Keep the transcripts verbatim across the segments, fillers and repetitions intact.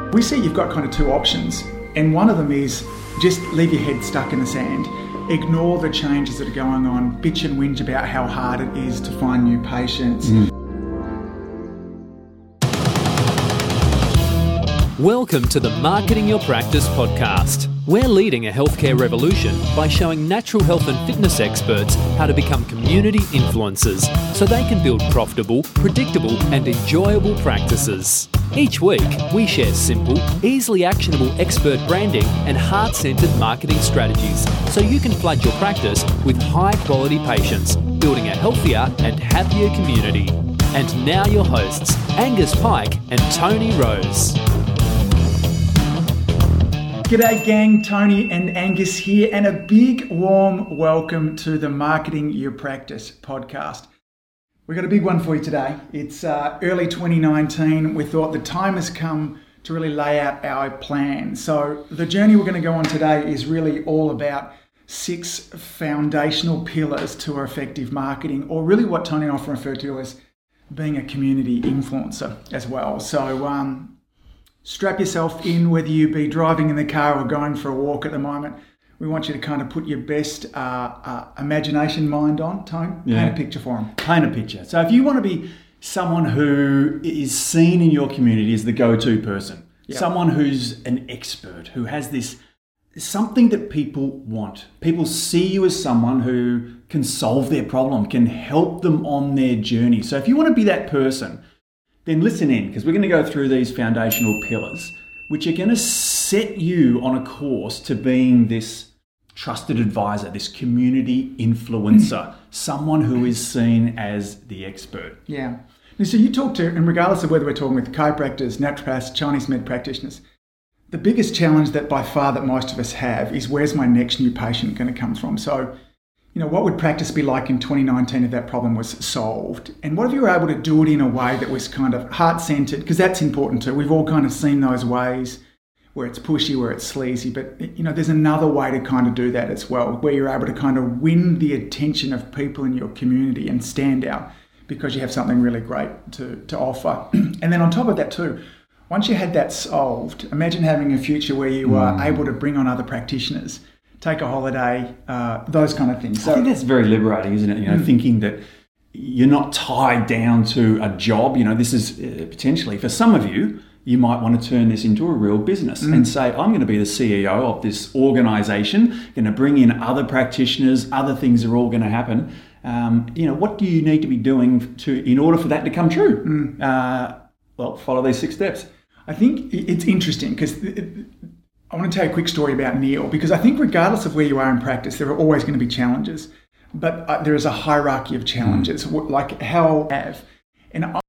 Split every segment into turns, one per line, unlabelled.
We see you've got kind of two options, and one of them is just leave your head stuck in the sand, ignore the changes that are going on, bitch and whinge about how hard it is to find new patients. Mm.
Welcome to the Marketing Your Practice podcast. We're leading a healthcare revolution by showing natural health and fitness experts how to become community influencers so they can build profitable, predictable, and enjoyable practices. Each week, we share simple, easily actionable expert branding and heart-centered marketing strategies so you can flood your practice with high-quality patients, building a healthier and happier community. And now your hosts, Angus Pike and Tony Rose.
G'day gang, Tony and Angus here, and a big warm welcome to the Marketing Your Practice podcast. We've got a big one for you today. It's uh, early twenty nineteen. We thought the time has come to really lay out our plan. So the journey we're going to go on today is really all about six foundational pillars to our effective marketing, or really what Tony and I often refer to as being a community influencer as well. So um, strap yourself in, whether you be driving in the car or going for a walk at the moment. We want you to kind of put your best uh, uh, imagination mind on. Tone,
yeah.
Paint a picture for them.
Paint a picture. So if you want to be someone who is seen in your community as the go-to person, yep. someone who's an expert, who has this something that people want. People see you as someone who can solve their problem, can help them on their journey. So if you want to be that person, then listen in, because we're going to go through these foundational pillars, which are going to set you on a course to being this trusted advisor, this community influencer, someone who is seen as the expert.
Yeah. So you talk to, and regardless of whether we're talking with chiropractors, naturopaths, Chinese med practitioners, the biggest challenge that by far that most of us have is where's my next new patient going to come from? So, you know, what would practice be like in twenty nineteen if that problem was solved? And what if you were able to do it in a way that was kind of heart-centered? Because that's important too. We've all kind of seen those ways where it's pushy, where it's sleazy, but you know, there's another way to kind of do that as well, where you're able to kind of win the attention of people in your community and stand out because you have something really great to, to offer. And then on top of that too, once you had that solved, imagine having a future where you are mm. able to bring on other practitioners, take a holiday, uh, those kind of things.
So, I think that's very liberating, isn't it? You know, mm. thinking that you're not tied down to a job. You know, this is uh, potentially, for some of you, you might want to turn this into a real business mm. and say, I'm going to be the C E O of this organisation, going to bring in other practitioners, other things are all going to happen. Um, you know, what do you need to be doing to in order for that to come true? Mm. Uh, well, follow these six steps.
I think it's interesting because I want to tell you a quick story about Neil, because I think regardless of where you are in practice, there are always going to be challenges, but uh, there is a hierarchy of challenges, mm. like how I have. And I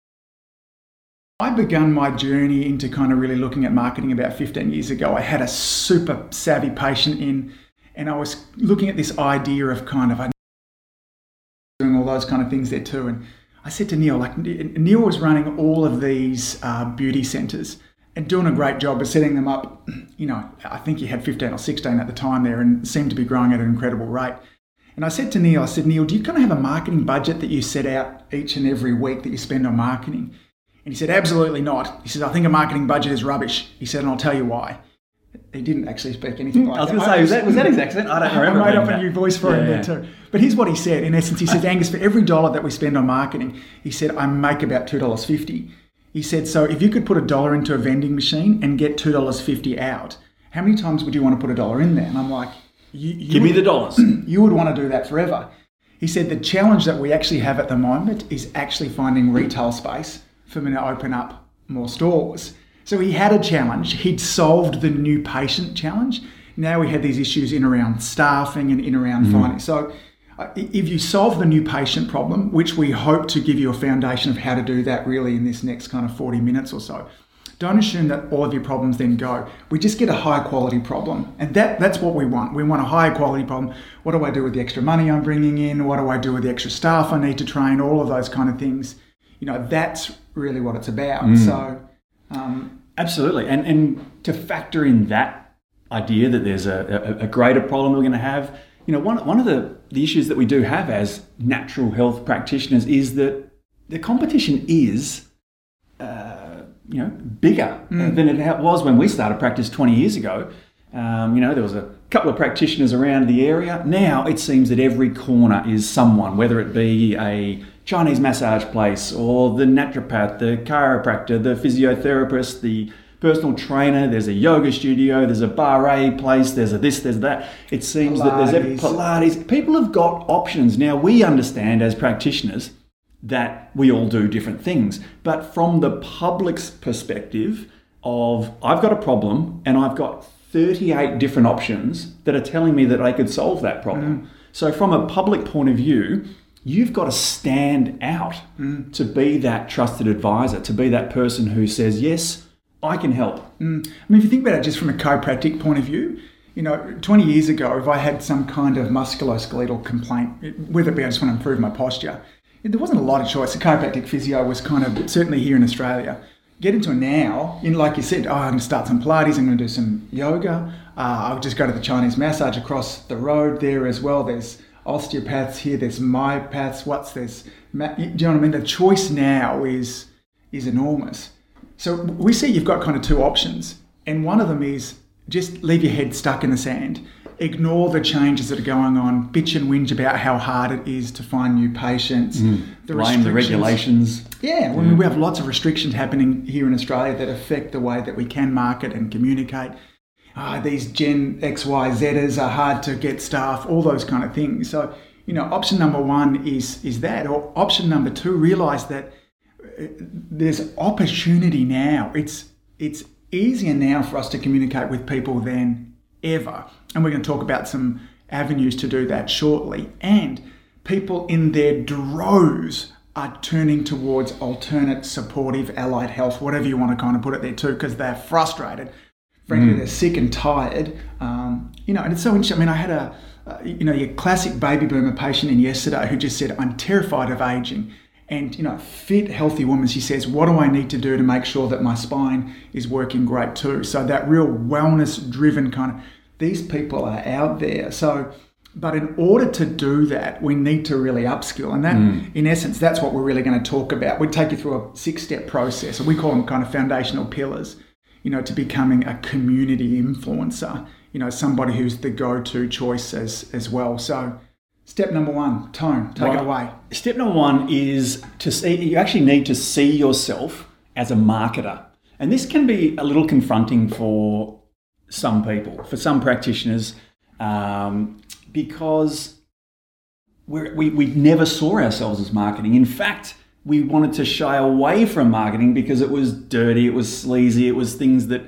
I began my journey into kind of really looking at marketing about fifteen years ago. I had a super savvy patient in, and I was looking at this idea of kind of doing all those kind of things there too. And I said to Neil, like Neil was running all of these uh, beauty centres and doing a great job of setting them up. You know, I think he had fifteen or sixteen at the time there and seemed to be growing at an incredible rate. And I said to Neil, I said, Neil, do you kind of have a marketing budget that you set out each and every week that you spend on marketing? And he said, absolutely not. He said, I think a marketing budget is rubbish. He said, and I'll tell you why. He didn't actually speak anything like that.
I was going to say, was that, was that his accent? I don't remember.
I made up
that.
a new voice for
yeah,
him
yeah.
there too. But here's what he said. In essence, he said, Angus, for every dollar that we spend on marketing, he said, I make about two dollars fifty. He said, so if you could put a dollar into a vending machine and get two dollars fifty out, how many times would you want to put a dollar in there? And I'm like, you, you
give
would,
me the dollars.
You would want to do that forever. He said, the challenge that we actually have at the moment is actually finding retail space for me to open up more stores. So he had a challenge. He'd solved the new patient challenge. Now we had these issues in around staffing and in around mm. finding. So uh, if you solve the new patient problem, which we hope to give you a foundation of how to do that really in this next kind of forty minutes or so, don't assume that all of your problems then go. We just get a high quality problem. And that that's what we want. We want a high quality problem. What do I do with the extra money I'm bringing in? What do I do with the extra staff I need to train? All of those kind of things. You know, that's really what it's about. Mm. So, um,
absolutely. And and to factor in that idea that there's a, a, a greater problem we're going to have, you know, one one of the, the issues that we do have as natural health practitioners is that the competition is uh, you know, bigger mm. than it was when we started practice twenty years ago. Um, you know, there was a couple of practitioners around the area. Now it seems that every corner is someone, whether it be a Chinese massage place or the naturopath, the chiropractor, the physiotherapist, the personal trainer, there's a yoga studio, there's a bar A place, there's a this, there's that. It seems Pilates. that there's every Pilates. People have got options. Now we understand as practitioners that we all do different things. But from the public's perspective of, I've got a problem and I've got thirty-eight different options that are telling me that I could solve that problem. Mm. So from a public point of view, you've got to stand out mm. to be that trusted advisor, to be that person who says, yes, I can help.
Mm. I mean, if you think about it just from a chiropractic point of view, you know, twenty years ago, if I had some kind of musculoskeletal complaint, whether it be I just want to improve my posture, there wasn't a lot of choice. The chiropractic physio was kind of, certainly here in Australia, get into it now, in like you said, oh, I'm going to start some Pilates, I'm going to do some yoga, uh, I'll just go to the Chinese massage across the road there as well. There's osteopaths here, there's myopaths, what's this? Do you know what I mean? The choice now is is enormous. So we see you've got kind of two options, and one of them is just leave your head stuck in the sand. Ignore the changes that are going on, bitch and whinge about how hard it is to find new patients.
Mm. The Blame the regulations.
Yeah, well, yeah. We have lots of restrictions happening here in Australia that affect the way that we can market and communicate. Oh, these Gen X, Y, Zers are hard to get staff, all those kind of things. So, you know, option number one is is that. Or option number two, realise that there's opportunity now. It's it's easier now for us to communicate with people than ever. And we're going to talk about some avenues to do that shortly. And people in their droves are turning towards alternate supportive allied health, whatever you want to kind of put it there too, because they're frustrated. Frankly, mm. they're sick and tired. Um, you know, and it's so interesting. I mean, I had a, uh, you know, your classic baby boomer patient in yesterday who just said, I'm terrified of aging. And, you know, fit, healthy woman, she says, what do I need to do to make sure that my spine is working great too? So that real wellness-driven kind of, these people are out there. So, but in order to do that, we need to really upskill. And that, mm. in essence, that's what we're really going to talk about. We take you through a six-step process, and we call them kind of foundational pillars, you know, to becoming a community influencer, you know, somebody who's the go-to choice as, as well. So, step number one, Tone, take right. it away. Step
number one is to see, you actually need to see yourself as a marketer. And this can be a little confronting for some people, for some practitioners, um, because we're, we, we never saw ourselves as marketing. In fact, we wanted to shy away from marketing because it was dirty, it was sleazy, it was things that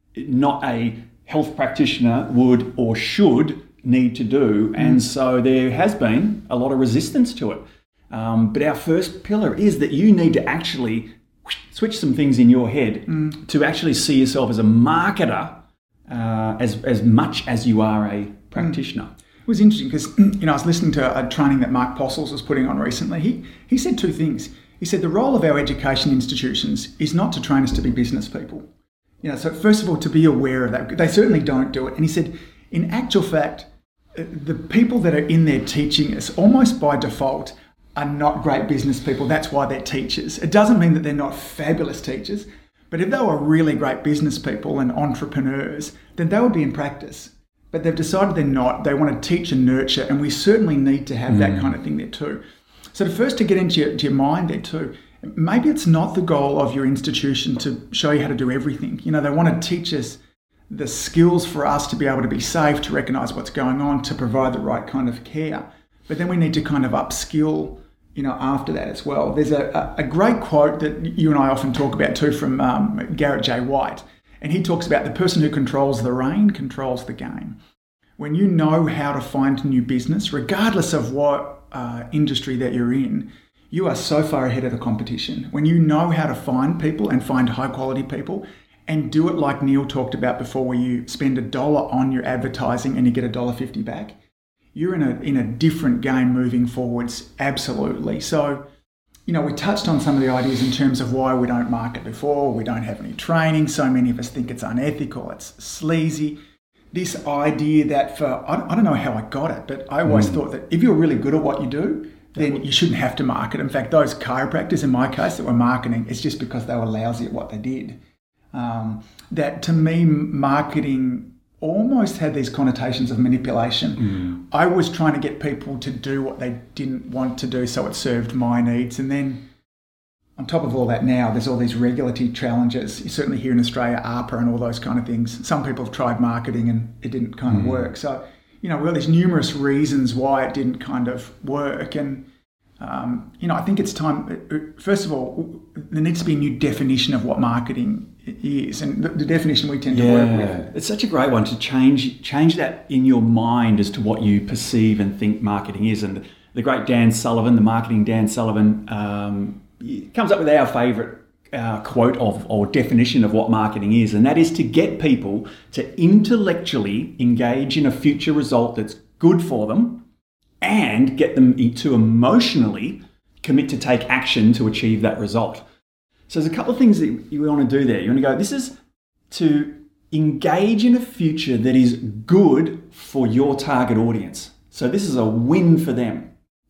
not a health practitioner would or should need to do. And mm. so there has been a lot of resistance to it. Um, but our first pillar is that you need to actually switch some things in your head mm. to actually see yourself as a marketer uh, as, as much as you are a practitioner. Mm.
It was interesting because, you know, I was listening to a training that Mark Postles was putting on recently. He, he said two things. He said the role of our education institutions is not to train us to be business people. You know, so first of all, to be aware of that. They certainly don't do it. And he said, in actual fact, the people that are in there teaching us almost by default are not great business people. That's why they're teachers. It doesn't mean that they're not fabulous teachers, but if they were really great business people and entrepreneurs, then they would be in practice. But they've decided they're not. They want to teach and nurture, and we certainly need to have mm. that kind of thing there too. So the first to get into your, to your mind there too, maybe it's not the goal of your institution to show you how to do everything. You know, they want to teach us the skills for us to be able to be safe, to recognise what's going on, to provide the right kind of care. But then we need to kind of upskill, you know, after that as well. There's a, a great quote that you and I often talk about too from um, Garrett J. White. And he talks about the person who controls the rain controls the game. When you know how to find new business, regardless of what uh, industry that you're in, you are so far ahead of the competition. When you know how to find people and find high quality people, and do it like Neil talked about before, where you spend a dollar on your advertising and you get a dollar fifty back, you're in a in a different game moving forwards, absolutely. So, you know, we touched on some of the ideas in terms of why we don't market before, we don't have any training, so many of us think it's unethical, it's sleazy. This idea that for, I don't know how I got it, but I always mm. thought that if you're really good at what you do, then you shouldn't have to market. In fact, those chiropractors, in my case, that were marketing, it's just because they were lousy at what they did. Um, that to me, marketing almost had these connotations of manipulation. Mm. I was trying to get people to do what they didn't want to do so it served my needs. And then on top of all that now, there's all these regulatory challenges, certainly here in Australia, A R P A and all those kind of things. Some people have tried marketing and it didn't kind of mm. work. So, you know, well, there's numerous reasons why it didn't kind of work. And, um, you know, I think it's time, first of all, there needs to be a new definition of what marketing is. And the, the definition we tend
yeah.
to work with.
It's such a great one to change change that in your mind as to what you perceive and think marketing is. And the great Dan Sullivan, the marketing Dan Sullivan, um, comes up with our favourite uh, quote of or definition of what marketing is, and that is to get people to intellectually engage in a future result that's good for them and get them to emotionally commit to take action to achieve that result. So there's a couple of things that you want to do there. You want to go, this is to engage in a future that is good for your target audience. So this is a win for them.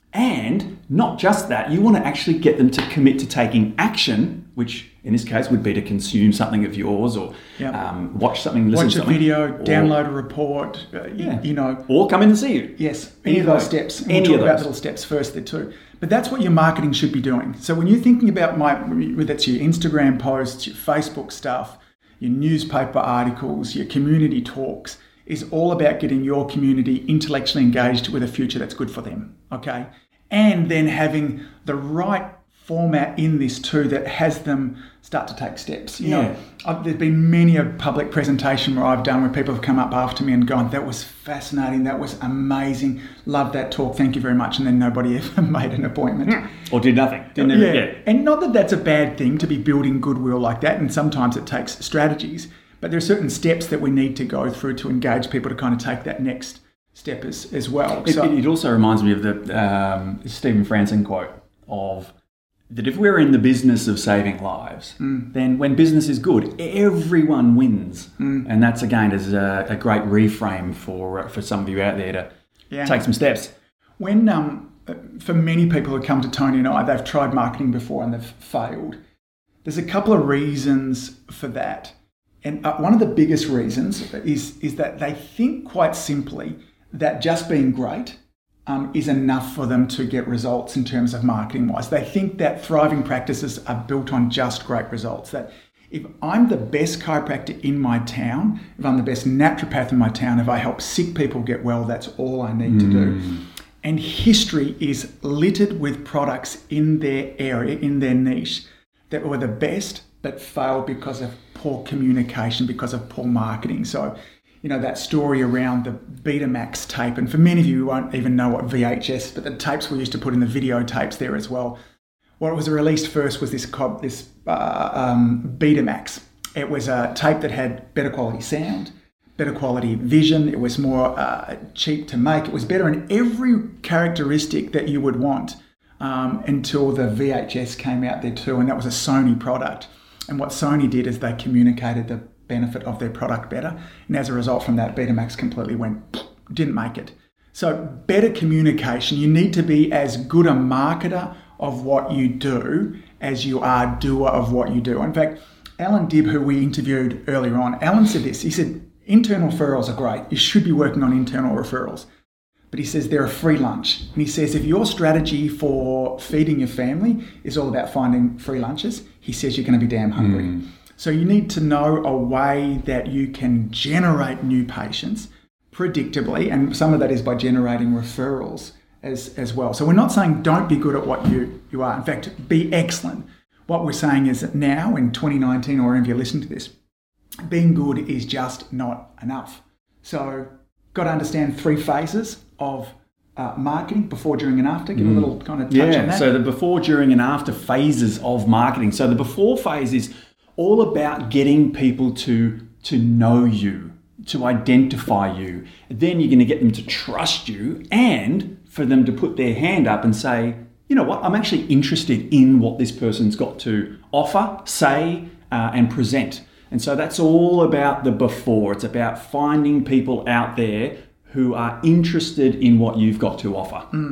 And not just that, you want to actually get them to commit to taking action, which in this case would be to consume something of yours or yep. um, watch something, listen
watch
to something.
Watch a video,
or,
download a report, uh,
yeah.
you, you know.
Or come in and see you.
Yes, any, any of those steps. And
any
we'll talk
of
about
those.
little steps first there too. But that's what your marketing should be doing. So when you're thinking about my, whether it's your Instagram posts, your Facebook stuff, your newspaper articles, your community talks, is all about getting your community intellectually engaged with a future that's good for them, okay? And then having the right format in this too that has them start to take steps. You
yeah.
know, I've, there's been many a public presentation where I've done where people have come up after me and gone, that was fascinating, that was amazing, love that talk, thank you very much, and then nobody ever made an appointment.
Or did nothing. Didn't
yeah.
ever, yeah.
And not that that's a bad thing to be building goodwill like that, and sometimes it takes strategies, but there are certain steps that we need to go through to engage people to kind of take that next step as, as well.
It,
so,
it also reminds me of the um, Stephen Franson quote of that if we're in the business of saving lives, mm. then when business is good, everyone wins. Mm. And that's, again, is a, a great reframe for for some of you out there to yeah. take some steps.
When um, for many people who come to Tony and I, they've tried marketing before and they've failed. There's a couple of reasons for that. And uh, one of the biggest reasons is, is that they think quite simply that just being great um, is enough for them to get results in terms of marketing-wise. They think that thriving practices are built on just great results. That if I'm the best chiropractor in my town, if I'm the best naturopath in my town, if I help sick people get well, that's all I need mm. to do. And history is littered with products in their area, in their niche, that were the best but failed because of poor communication, because of poor marketing. So, you know, that story around the Betamax tape, and for many of you who won't even know what V H S, but the tapes we used to put in the videotapes there as well. What was released first was this this uh, um, Betamax. It was a tape that had better quality sound, better quality vision. It was more uh, cheap to make. It was better in every characteristic that you would want um, until the V H S came out there too, and that was a Sony product. And what Sony did is they communicated the benefit of their product better. And as a result from that, Betamax completely went, didn't make it. So better communication. You need to be as good a marketer of what you do as you are doer of what you do. In fact, Alan Dibb, who we interviewed earlier on, Alan said this. He said, internal referrals are great. You should be working on internal referrals. But he says they're a free lunch. And he says if your strategy for feeding your family is all about finding free lunches, he says you're going to be damn hungry. Mm. So you need to know a way that you can generate new patients predictably, and some of that is by generating referrals as, as well. So we're not saying don't be good at what you, you are. In fact, be excellent. What we're saying is that now in twenty nineteen, or if you listen to this, being good is just not enough. So got to understand three phases of uh, marketing: before, during, and after. Give mm. a little kind of touch
yeah,
on that.
So the before, during, and after phases of marketing. So the before phase is all about getting people to to know you, to identify you. Then you're going to get them to trust you, and for them to put their hand up and say, you know what, I'm actually interested in what this person's got to offer, say, uh, and present. And so that's all about the before. It's about finding people out there who are interested in what you've got to offer.
Mm.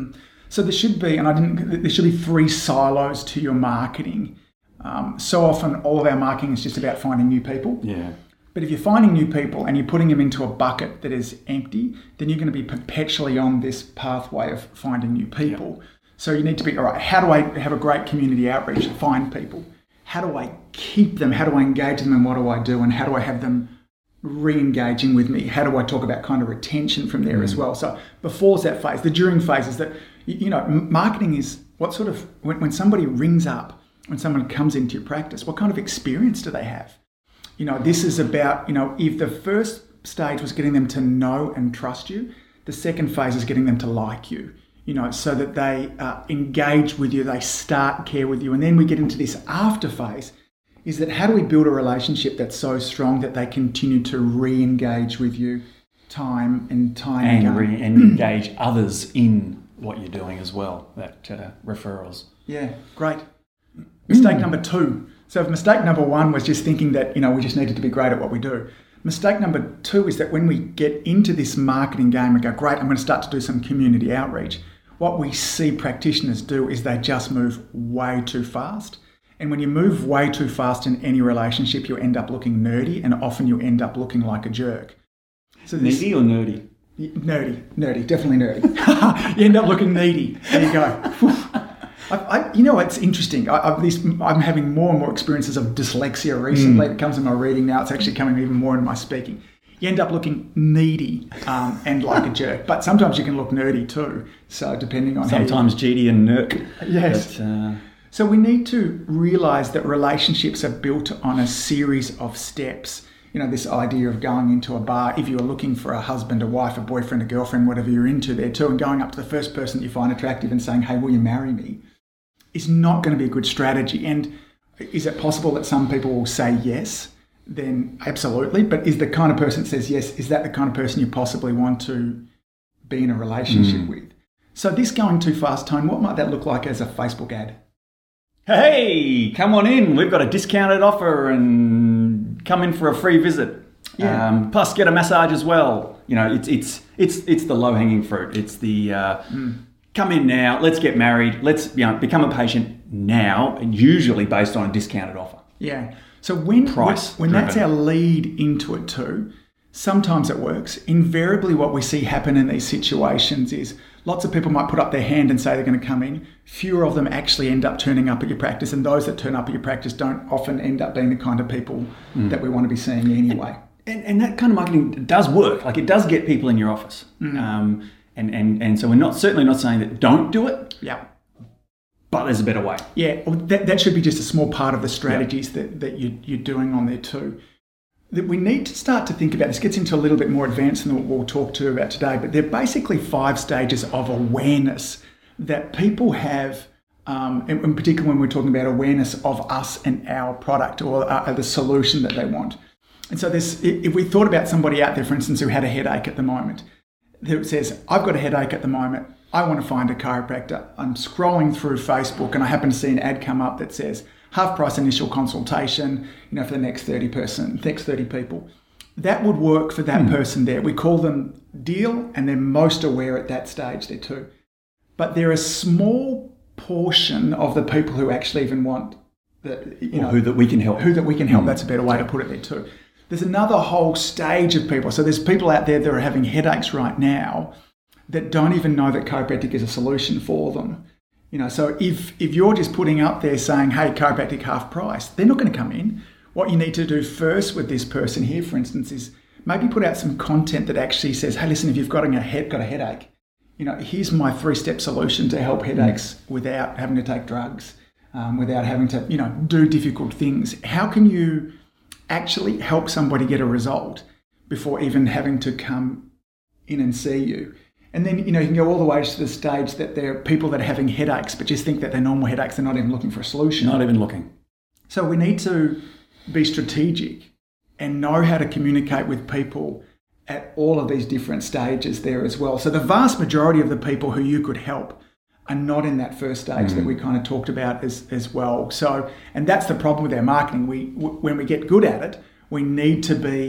So there should be, and I didn't, there should be three silos to your marketing. Um, so often all of our marketing is just about finding new people.
Yeah.
But if you're finding new people and you're putting them into a bucket that is empty, then you're going to be perpetually on this pathway of finding new people. Yep. So you need to be, all right, how do I have a great community outreach to find people? How do I keep them? How do I engage them and what do I do? And how do I have them re-engaging with me? How do I talk about kind of retention from there mm. as well? So before's that phase. The during phase is that, you know, marketing is what sort of, when, when somebody rings up, when someone comes into your practice, what kind of experience do they have? You know, this is about, you know, if the first stage was getting them to know and trust you, the second phase is getting them to like you, you know, so that they uh, engage with you, they start care with you. And then we get into this after phase, is that how do we build a relationship that's so strong that they continue to re-engage with you time and time
and
again?
Re- and engage others in what you're doing as well, that uh, referrals.
Yeah, great. Mistake mm. number two. So if mistake number one was just thinking that, you know, we just needed to be great at what we do. Mistake number two is that when we get into this marketing game and go, great, I'm going to start to do some community outreach, what we see practitioners do is they just move way too fast. And when you move way too fast in any relationship, you end up looking nerdy and often you end up looking like a jerk.
So this, needy or nerdy?
Nerdy, nerdy, definitely nerdy. You end up looking needy. There you go. I, I, you know, it's interesting. I, I've this, I'm having more and more experiences of dyslexia recently. Mm. It comes in my reading now. It's actually coming even more in my speaking. You end up looking needy um, and like a jerk. But sometimes you can look nerdy too. So depending on
sometimes
how you...
G D and Nerk.
Yes.
But, uh...
So we need to realise that relationships are built on a series of steps. You know, this idea of going into a bar, if you're looking for a husband, a wife, a boyfriend, a girlfriend, whatever you're into there too, and going up to the first person that you find attractive and saying, hey, will you marry me? Is not going to be a good strategy. And is it possible that some people will say yes? Then absolutely. But is the kind of person that says yes, is that the kind of person you possibly want to be in a relationship mm. with? So this going too fast, Tone, what might that look like as a Facebook ad?
Hey, come on in. We've got a discounted offer and come in for a free visit. Yeah. Um, plus get a massage as well. You know, it's it's it's it's the low-hanging fruit. It's the... Uh, mm. Come in now, let's get married, let's you know become a patient now, and usually based on a discounted offer.
Yeah. So when
Price
when, when that's our lead into it too, sometimes it works. Invariably what we see happen in these situations is lots of people might put up their hand and say they're going to come in. Fewer of them actually end up turning up at your practice, and those that turn up at your practice don't often end up being the kind of people mm. that we want to be seeing anyway.
And, and, and that kind of marketing does work. Like it does get people in your office. Mm. Um, And, and and so we're not certainly not saying that don't do it.
Yeah.
But there's a better way.
Yeah, well, that, that should be just a small part of the strategies yeah. that, that you, you're doing on there too. That we need to start to think about, this gets into a little bit more advanced than what we'll talk to about today, but they're basically five stages of awareness that people have, um, in, in particular when we're talking about awareness of us and our product or uh, the solution that they want. And so this, if we thought about somebody out there, for instance, who had a headache at the moment, that says, I've got a headache at the moment, I want to find a chiropractor. I'm scrolling through Facebook and I happen to see an ad come up that says, half price initial consultation, you know, for the next thirty person, next thirty people. That would work for that hmm. person there. We call them deal and they're most aware at that stage there too. But they're a small portion of the people who actually even want the, you
or
know,
who that we can help.
Who that we can help.
Hmm.
That's a better way to put it there too. There's another whole stage of people. So there's people out there that are having headaches right now that don't even know that chiropractic is a solution for them. You know, so if if you're just putting up there saying, hey, chiropractic half price, they're not going to come in. What you need to do first with this person here, for instance, is maybe put out some content that actually says, hey, listen, if you've got a, head, got a headache, you know, here's my three-step solution to help headaches mm. without having to take drugs, um, without having to, you know, do difficult things. How can you actually help somebody get a result before even having to come in and see you? And then, you know, you can go all the way to the stage that there are people that are having headaches, but just think that they're normal headaches. They're not even looking for a solution.
Not even looking.
So we need to be strategic and know how to communicate with people at all of these different stages there as well. So the vast majority of the people who you could help are not in that first stage mm. that we kind of talked about as, as well. So, and that's the problem with our marketing. We, w- when we get good at it, we need to be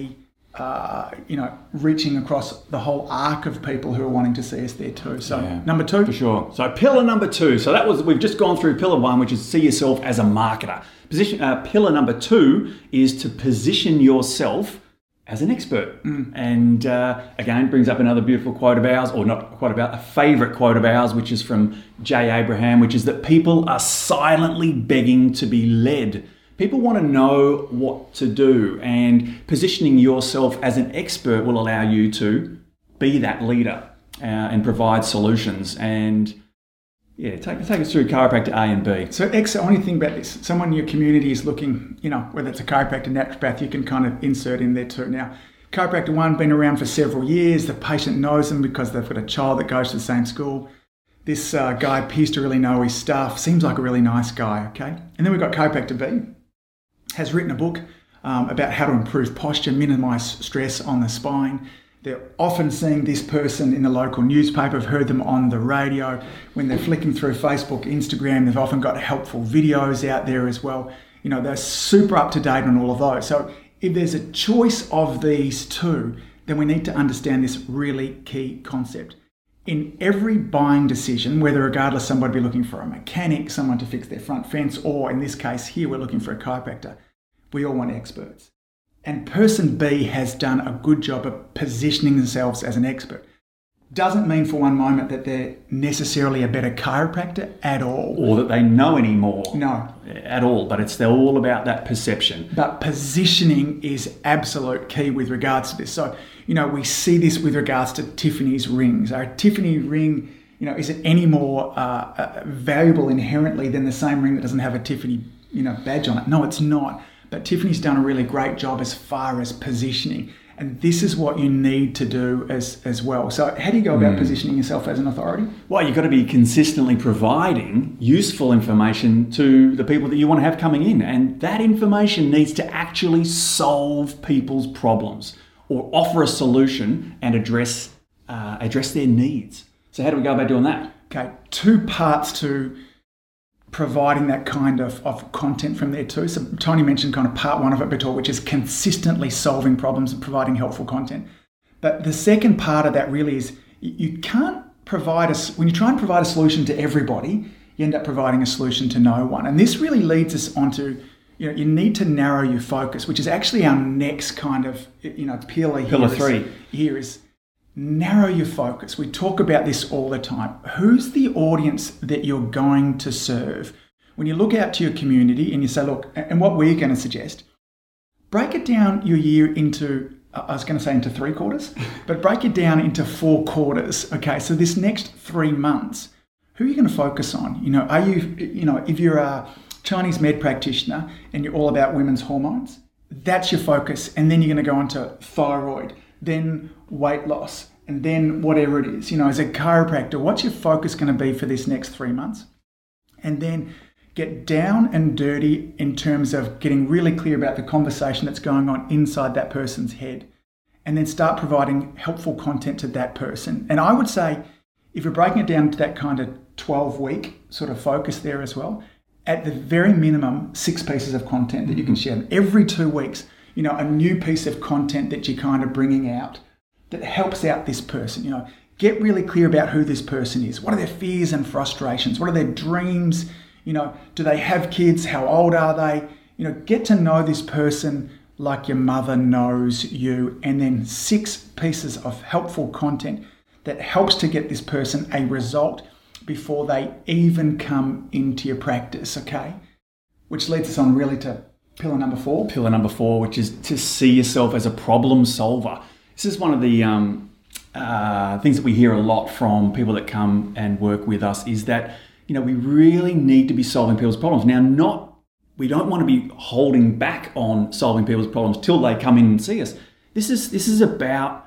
uh, you know, reaching across the whole arc of people who are wanting to see us there too. So
Yeah,
number two.
for sure. So pillar number two. So that was, we've just gone through pillar one, which is see yourself as a marketer. Position. Uh, pillar number two is to position yourself as an expert. Mm. And uh, again, brings up another beautiful quote of ours, or not a quote about, a favourite quote of ours, which is from Jay Abraham, which is that people are silently begging to be led. People want to know what to do, and positioning yourself as an expert will allow you to be that leader uh, and provide solutions. And yeah, take, take us through chiropractor A and B.
So, X, I want you to think about this. Someone in your community is looking, you know, whether it's a chiropractor, naturopath, you can kind of insert in there too. Now, chiropractor one, been around for several years. The patient knows them because they've got a child that goes to the same school. This uh, guy appears to really know his stuff. Seems like a really nice guy, okay? And then we've got chiropractor B. Has written a book um, about how to improve posture, minimise stress on the spine. They're often seeing this person in the local newspaper, have heard them on the radio. When they're flicking through Facebook, Instagram, they've often got helpful videos out there as well. You know, they're super up to date on all of those. So if there's a choice of these two, then we need to understand this really key concept. In every buying decision, whether regardless somebody be looking for a mechanic, someone to fix their front fence, or in this case here we're looking for a chiropractor, we all want experts. And person B has done a good job of positioning themselves as an expert. Doesn't mean for one moment that they're necessarily a better chiropractor at all.
Or that they know any more.
No.
At all, but it's all about that perception.
But positioning is absolute key with regards to this. So, you know, we see this with regards to Tiffany's rings. Our Tiffany ring, you know, is it any more uh, uh, valuable inherently than the same ring that doesn't have a Tiffany, you know, badge on it? No, it's not. But Tiffany's done a really great job as far as positioning. And this is what you need to do as, as well. So how do you go about mm. positioning yourself as an authority?
Well, you've got to be consistently providing useful information to the people that you want to have coming in. And that information needs to actually solve people's problems or offer a solution and address uh, address their needs. So how do we go about doing that?
Okay, two parts to providing that kind of, of content from there too. So Tony mentioned kind of part one of it before, which is consistently solving problems and providing helpful content. But the second part of that really is you can't provide a, when you try and provide a solution to everybody, you end up providing a solution to no one. And this really leads us onto, you know, you need to narrow your focus, which is actually our next kind of, you know, pillar here.
Pillar three.
Here is narrow your focus. We talk about this all the time. Who's the audience that you're going to serve? When you look out to your community and you say, look, and what we're going to suggest, break it down your year into, I was going to say into three quarters, but break it down into four quarters. Okay, so this next three months, who are you going to focus on? You know, are you, you know, if you're a Chinese med practitioner and you're all about women's hormones, that's your focus. And then you're going to go on to thyroid, then weight loss, and then whatever it is. You know, as a chiropractor, what's your focus going to be for this next three months? And then get down and dirty in terms of getting really clear about the conversation that's going on inside that person's head. And then start providing helpful content to that person. And I would say, if you're breaking it down to that kind of twelve-week sort of focus there as well, at the very minimum, six pieces of content that you can share. Every two weeks, you know, a new piece of content that you're kind of bringing out that helps out this person. You know, get really clear about who this person is. What are their fears and frustrations? What are their dreams? You know, do they have kids? How old are they? You know, get to know this person like your mother knows you. And then six pieces of helpful content that helps to get this person a result before they even come into your practice, okay? Which leads us on really to pillar number four.
Pillar number four, which is to see yourself as a problem solver. This is one of the um, uh, things that we hear a lot from people that come and work with us is that, you know, we really need to be solving people's problems. Now, not we don't want to be holding back on solving people's problems till they come in and see us. This is this is about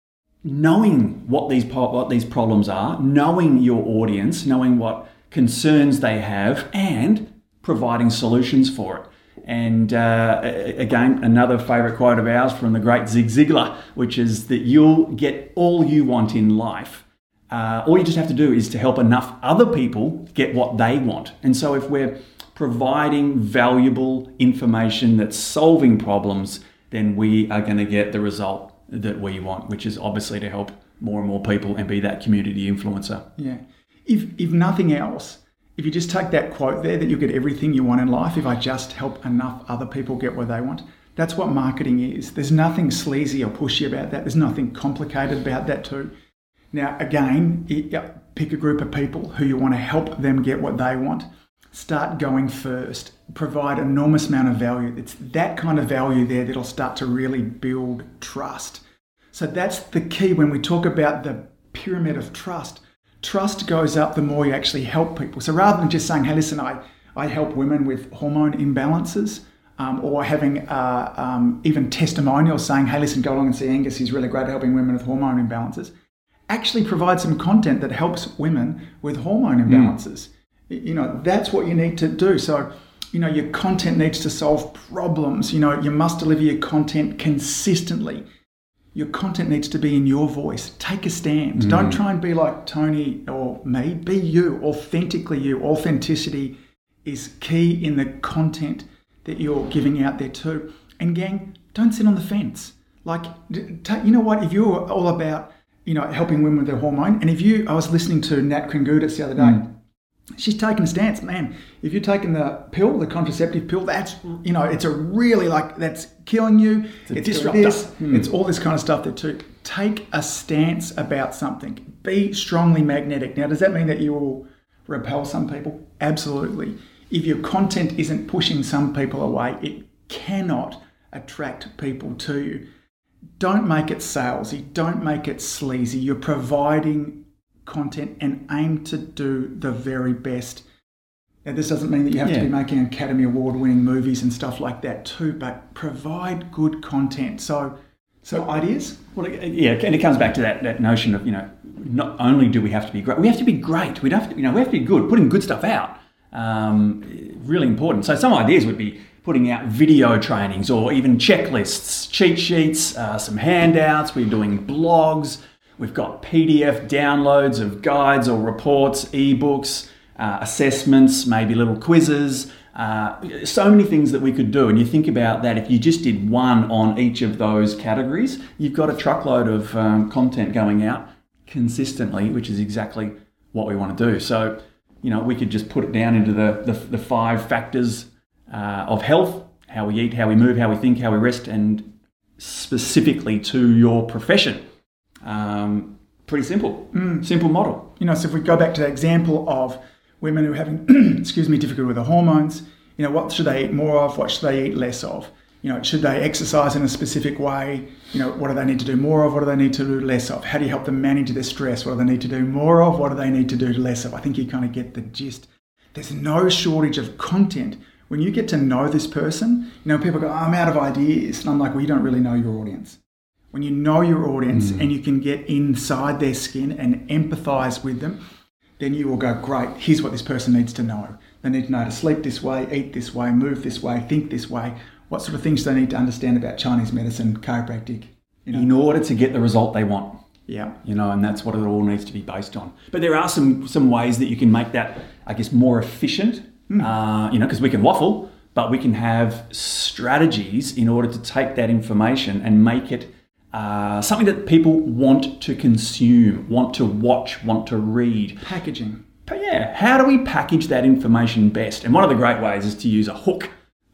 knowing what these what these problems are, knowing your audience, knowing what concerns they have, and providing solutions for it. And uh, again, another favourite quote of ours from the great Zig Ziglar, which is that you'll get all you want in life. Uh, all you just have to do is to help enough other people get what they want. And so if we're providing valuable information that's solving problems, then we are going to get the result that we want, which is obviously to help more and more people and be that community influencer.
Yeah. If if nothing else, if you just take that quote there that you'll get everything you want in life if I just help enough other people get what they want, that's what marketing is. There's nothing sleazy or pushy about that. There's nothing complicated about that too. Now, again, pick a group of people who you want to help them get what they want. Start going first. Provide an enormous amount of value. It's that kind of value there that'll start to really build trust. So that's the key when we talk about the pyramid of trust. Trust goes up the more you actually help people. So rather than just saying, hey, listen, I, I help women with hormone imbalances, um, or having uh, um, even testimonials saying, hey, listen, go along and see Angus, he's really great at helping women with hormone imbalances. Actually provide some content that helps women with hormone imbalances. Mm. You know, that's what you need to do. So, you know, your content needs to solve problems. You know, you must deliver your content consistently. Your content needs to be in your voice. Take a stand. Mm. Don't try and be like Tony or me. Be you, authentically you. Authenticity is key in the content that you're giving out there too. And gang, don't sit on the fence. Like, you know what? If you're all about, you know, helping women with their hormone, and if you, I was listening to Nat Kringudis the other day, mm. she's taking a stance, man. If you're taking the pill, the contraceptive pill, that's, you know, it's a really like, that's killing you.
It's a
it's
disruptor.
This,
mm.
It's all this kind of stuff there too. Take a stance about something. Be strongly magnetic. Now, does that mean that you will repel some people? Absolutely. If your content isn't pushing some people away, it cannot attract people to you. Don't make it salesy. Don't make it sleazy. You're providing content and aim to do the very best. Now, this doesn't mean that you have yeah. to be making Academy Award winning movies and stuff like that too, but provide good content. So, so ideas?
Well, yeah, and it comes back to that, that notion of, you know, not only do we have to be great, we have to be great. We don't have to, you know, we have to be good, putting good stuff out. Um, really important. So some ideas would be putting out video trainings or even checklists, cheat sheets, uh, some handouts. We're doing blogs. We've got P D F downloads of guides or reports, ebooks, uh, assessments, maybe little quizzes. Uh, so many things that we could do. And you think about that, if you just did one on each of those categories, you've got a truckload of um, content going out consistently, which is exactly what we want to do. So, you know, we could just put it down into the, the, the five factors uh, of health, how we eat, how we move, how we think, how we rest, and specifically to your profession. Um, pretty simple, mm. simple model.
You know, so if we go back to the example of women who are having, excuse me, difficulty with their hormones, you know, what should they eat more of? What should they eat less of? You know, should they exercise in a specific way? You know, what do they need to do more of? What do they need to do less of? How do you help them manage their stress? What do they need to do more of? What do they need to do less of? I think you kind of get the gist. There's no shortage of content. When you get to know this person, you know, people go, oh, I'm out of ideas. And I'm like, well, you don't really know your audience. When you know your audience mm. and you can get inside their skin and empathize with them, then you will go, great, here's what this person needs to know. They need to know to sleep this way, eat this way, move this way, think this way. What sort of things do they need to understand about Chinese medicine, chiropractic? You know?
In order to get the result they want.
Yeah.
You know, and that's what it all needs to be based on. But there are some some ways that you can make that, I guess, more efficient, mm. uh, you know, because we can waffle, but we can have strategies in order to take that information and make it uh, something that people want to consume, want to watch, want to read.
Packaging.
But yeah, how do we package that information best? And one of the great ways is to use a hook.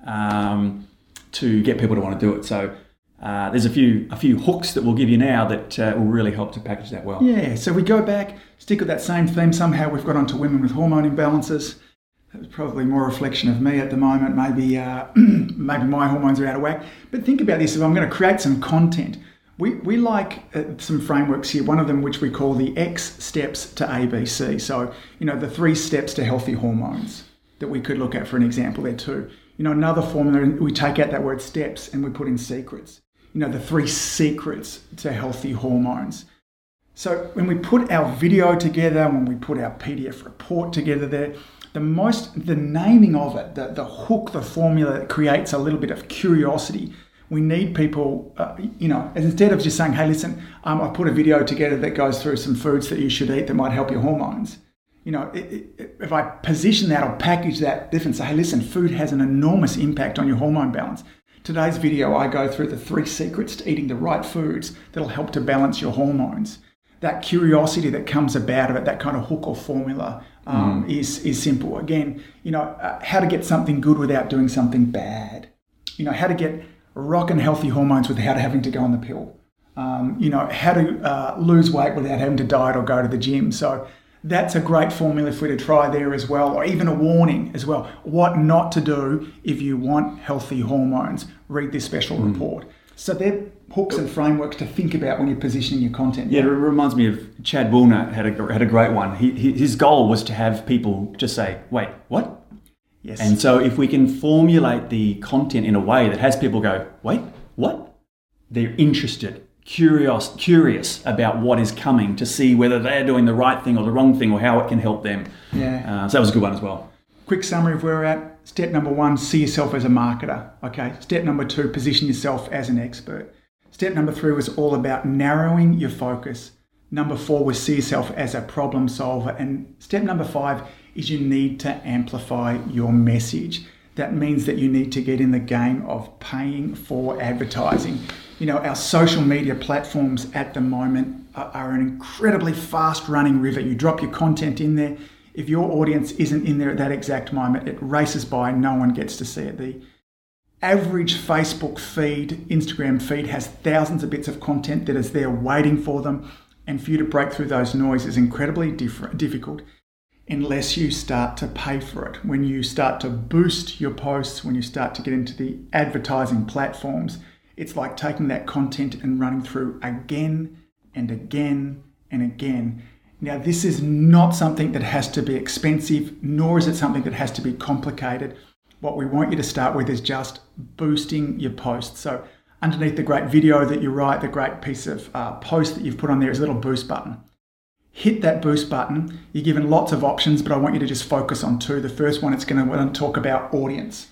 Um, to get people to want to do it. So uh, there's a few a few hooks that we'll give you now that uh, will really help to package that well.
Yeah, so we go back, stick with that same theme. Somehow we've got onto women with hormone imbalances. That was probably more a reflection of me at the moment. Maybe uh, maybe my hormones are out of whack. But think about this, if I'm going to create some content, we, we like uh, some frameworks here, one of them which we call the X steps to A B C. So, you know, the three steps to healthy hormones that we could look at for an example there too. You know, another formula, we take out that word steps and we put in secrets. You know, the three secrets to healthy hormones. So when we put our video together, when we put our P D F report together there, the most, the naming of it, the, the hook, the formula that creates a little bit of curiosity. We need people, uh, you know, instead of just saying, hey, listen, um, I put a video together that goes through some foods that you should eat that might help your hormones. You know, it, it, if I position that or package that different, say, hey, listen, food has an enormous impact on your hormone balance. Today's video, I go through the three secrets to eating the right foods that'll help to balance your hormones. That curiosity that comes about of it, that kind of hook or formula, um, mm. is is simple. Again, you know, uh, how to get something good without doing something bad. You know, how to get rockin' healthy hormones without having to go on the pill. Um, you know, how to uh, lose weight without having to diet or go to the gym. So that's a great formula for you to try there as well, or even a warning as well. What not to do if you want healthy hormones. Read this special mm. report. So they're hooks and frameworks to think about when you're positioning your content.
Yeah, it reminds me of Chad Woolner had a, had a great one. He, his goal was to have people just say, wait, what?
Yes.
And so if we can formulate the content in a way that has people go, wait, what? They're interested, curious, curious about what is coming to see whether they're doing the right thing or the wrong thing or how it can help them.
Yeah.
Uh, so that was a good one as well.
Quick summary of where we're at. Step number one, see yourself as a marketer. Okay. Step number two, position yourself as an expert. Step number three was all about narrowing your focus. Number four was see yourself as a problem solver. And step number five is you need to amplify your message. That means that you need to get in the game of paying for advertising. You know, our social media platforms at the moment are, are an incredibly fast running river. You drop your content in there. If your audience isn't in there at that exact moment, it races by, no one gets to see it. The average Facebook feed, Instagram feed has thousands of bits of content that is there waiting for them. And for you to break through those noise is incredibly diff- difficult unless you start to pay for it. When you start to boost your posts, when you start to get into the advertising platforms, it's like taking that content and running through again and again and again. Now, this is not something that has to be expensive, nor is it something that has to be complicated. What we want you to start with is just boosting your posts. So underneath the great video that you write, the great piece of uh, post that you've put on there is a little boost button. Hit that boost button. You're given lots of options, but I want you to just focus on two. The first one, it's going to talk about audience.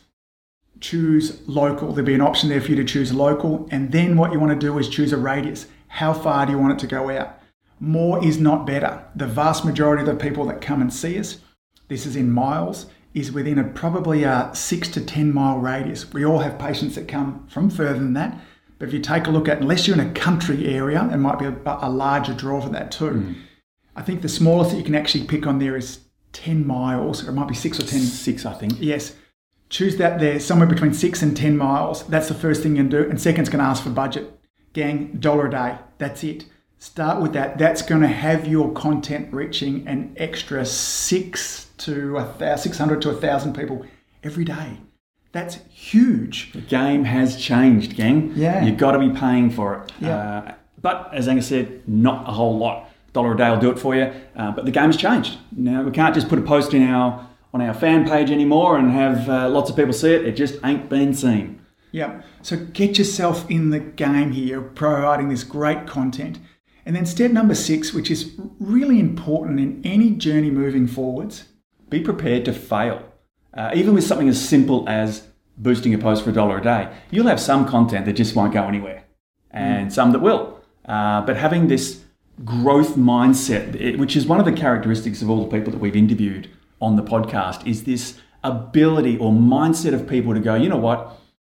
Choose local. There'll be an option there for you to choose local. And then what you want to do is choose a radius. How far do you want it to go out? More is not better. The vast majority of the people that come and see us, this is in miles, is within a probably a six to ten mile radius. We all have patients that come from further than that. But if you take a look at, unless you're in a country area, it might be a, a larger draw for that too. Mm. I think the smallest that you can actually pick on there is ten miles, or it might be six or ten.
Six, I think.
Yes. Choose that there, somewhere between six and ten miles. That's the first thing you can do. And second, it's going to ask for budget. Gang, dollar a day. That's it. Start with that. That's going to have your content reaching an extra six to a thousand, six hundred to a thousand people every day. That's huge.
The game has changed, gang.
Yeah.
You've got to be paying for it.
Yeah.
Uh, but as Angus said, not a whole lot. Dollar a day will do it for you. Uh, but the game's changed. Now we can't just put a post in our on our fan page anymore and have uh, lots of people see it. It just ain't been seen.
Yeah. So get yourself in the game here, providing this great content. And then step number six, which is really important in any journey moving forwards.
Be prepared to fail. Uh, even with something as simple as boosting a post for a dollar a day, you'll have some content that just won't go anywhere and mm. some that will. Uh, but having this growth mindset, which is one of the characteristics of all the people that we've interviewed on the podcast, is this ability or mindset of people to go, you know what?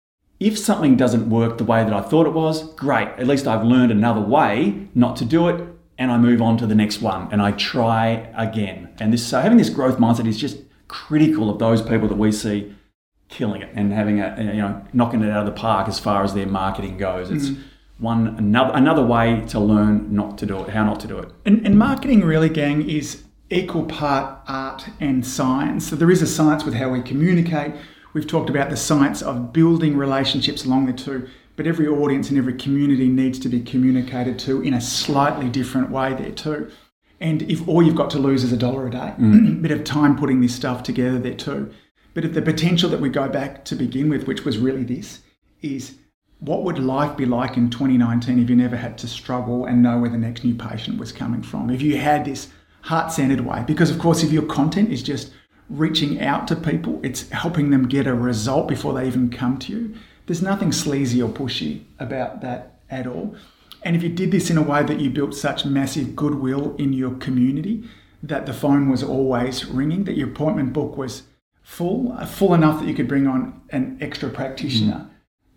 If something doesn't work the way that I thought it was, great. At least I've learned another way not to do it, and I move on to the next one and I try again. And this, so having this growth mindset is just critical of those people that we see killing it and having a, you know, knocking it out of the park as far as their marketing goes. It's mm. one another another way to learn not to do it, how not to do it.
And, and marketing really, gang, is equal part art and science. So there is a science with how we communicate. We've talked about the science of building relationships along the two, but every audience and every community needs to be communicated to in a slightly different way there too. And if all you've got to lose is a dollar a day, mm. a bit of time putting this stuff together there too. But if the potential that we go back to begin with, which was really this, is what would life be like in twenty nineteen if you never had to struggle and know where the next new patient was coming from? If you had this heart-centered way, because of course if your content is just reaching out to people, it's helping them get a result before they even come to you. There's nothing sleazy or pushy about that at all. And if you did this in a way that you built such massive goodwill in your community, that the phone was always ringing, that your appointment book was full, full enough that you could bring on an extra practitioner,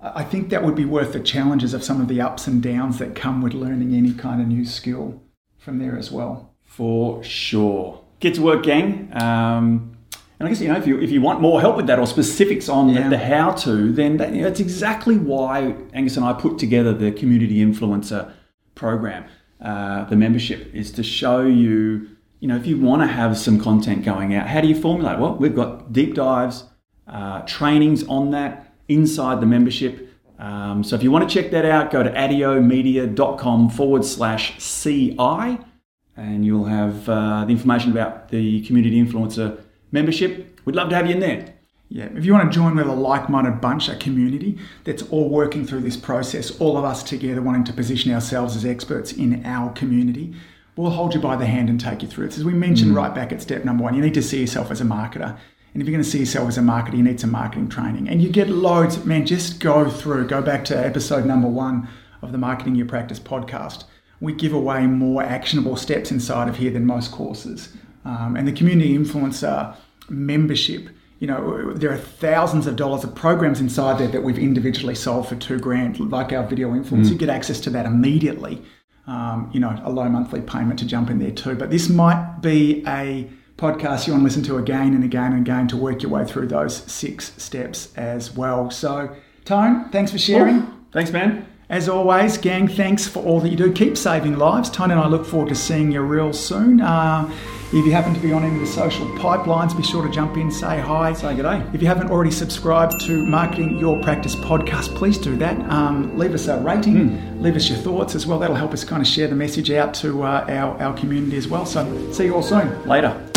I think that would be worth the challenges of some of the ups and downs that come with learning any kind of new skill from there as well.
For sure. Get to work, gang. Um, and I guess, you know, if you if you want more help with that or specifics on yeah. the, the how-to, then that, you know, that's exactly why Angus and I put together the Community Influencer program. Uh, the membership is to show you, you know, if you want to have some content going out, how do you formulate? Well, we've got deep dives, uh, trainings on that inside the membership. Um, so if you want to check that out, go to adiomedia.com forward slash CI and you'll have uh, the information about the Community Influencer membership. We'd love to have you in there.
Yeah, if you want to join with a like-minded bunch, a community that's all working through this process, all of us together wanting to position ourselves as experts in our community, we'll hold you by the hand and take you through it. As we mentioned mm. right back at step number one, you need to see yourself as a marketer. And if you're going to see yourself as a marketer, you need some marketing training. And you get loads, man, just go through, go back to episode number one of the Marketing Your Practice podcast. We give away more actionable steps inside of here than most courses. Um, and the Community Influencer membership, you know, there are thousands of dollars of programs inside there that we've individually sold for two grand, like our Video Influence. Mm. You get access to that immediately. Um, you know, a low monthly payment to jump in there too. But this might be a podcast you want to listen to again and again and again to work your way through those six steps as well. So, Tone, thanks for sharing.
Oh, thanks, man.
As always, gang, thanks for all that you do. Keep saving lives. Tone and I look forward to seeing you real soon. Uh, if you happen to be on any of the social pipelines, be sure to jump in, say hi.
Say good day.
If you haven't already subscribed to Marketing Your Practice podcast, please do that. Um, leave us a rating. Mm. Leave us your thoughts as well. That'll help us kind of share the message out to uh, our, our community as well. So see you all soon.
Later.